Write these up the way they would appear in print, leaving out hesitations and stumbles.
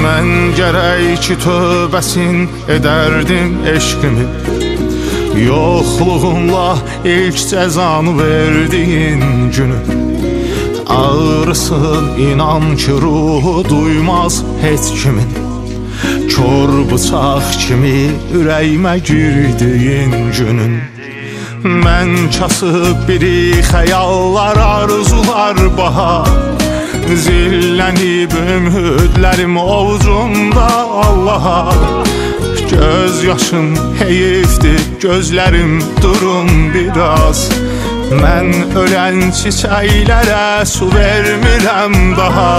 Mən gərək ki tövbəsin edərdim eşqimi, yoxluğunla ilk cəzanı verdiyin günü. Ağrısın inan ki ruhu duymaz heç kimin, kör bıçaq kimi ürəyimə girdiyin günün. Mən kasıb biri xəyallar, arzular bahar, zillənib ümidlərim ovucumda Allaha. Göz yaşım heyifdir, gözlərim durun biraz, mən ölən çiçəklərə su vermirəm daha.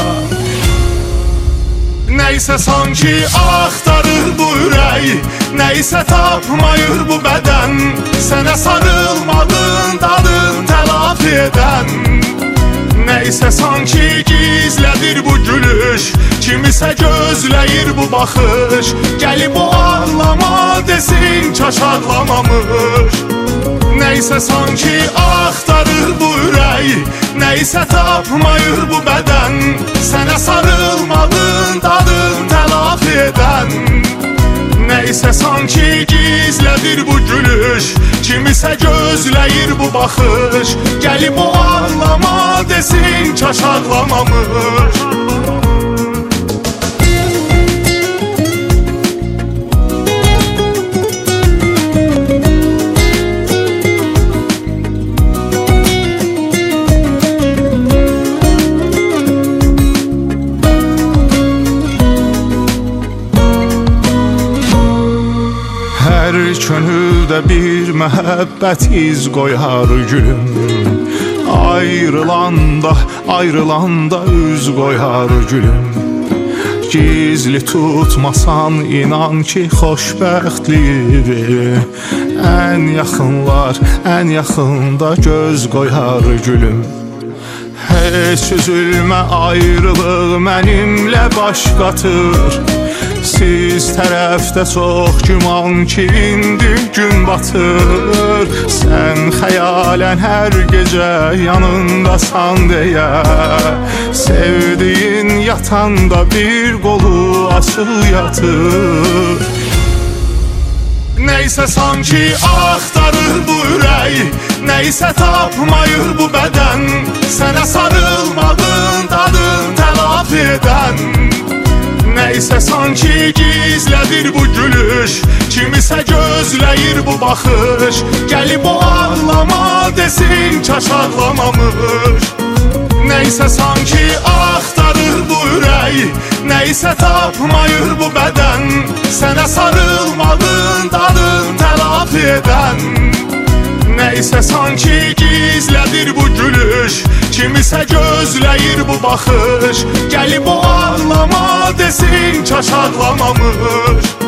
Nəysə sanki axtarır bu ürək, nəysə tapmayır bu bədən, sənə sarılmağın dadın tələf edən. Nəysə sanki gizlədir bu gülüş, kimisə gözləyir bu baxış, gəlib o ağlama desin kaş ağlamamış. Nəysə sanki axtarır bu ürək, nəysə tapmayır bu bədən, sənə sarılmağın dadın tələf edən. Nəysə sanki gizlədir bu gülüş, kimisə gözləyir bu baxış, gəlib o ağlama desin kaş ağlamamış. Hər könüldə bir məhəbbət iz qoyar gülüm, ayrılanda üz qoyar gülüm. Gizli tutmasan inan ki xoşbəxtliyi, ən yaxında göz qoyar gülüm. Heç üzülmə ayrılıq mənimlə baş qatır, siz tərəfdə çox güman ki indi gün batır. Sən xəyalən hər gecə yanındasan deyə, sevdiyin yatanda bir qolu açıq yatır. Nəysə sanki axtarır bu ürək, nəysə tapmayır bu bədən, sənə sarılmağın dadın tələf edən. Nəysə sanki gizlədir bu gülüş, kimisə gözləyir bu baxış, gəlib o ağlama desin kaş ağlamamış. Nəysə sanki axtarır bu ürək, nəysə tapmayır bu bədən, sənə sarılmağın dadın tələf edən. Nəysə sanki gizlədir bu gülüş, kimisə gözləyir bu baxış, gəlib o ağlama desin kaş ağlamamış.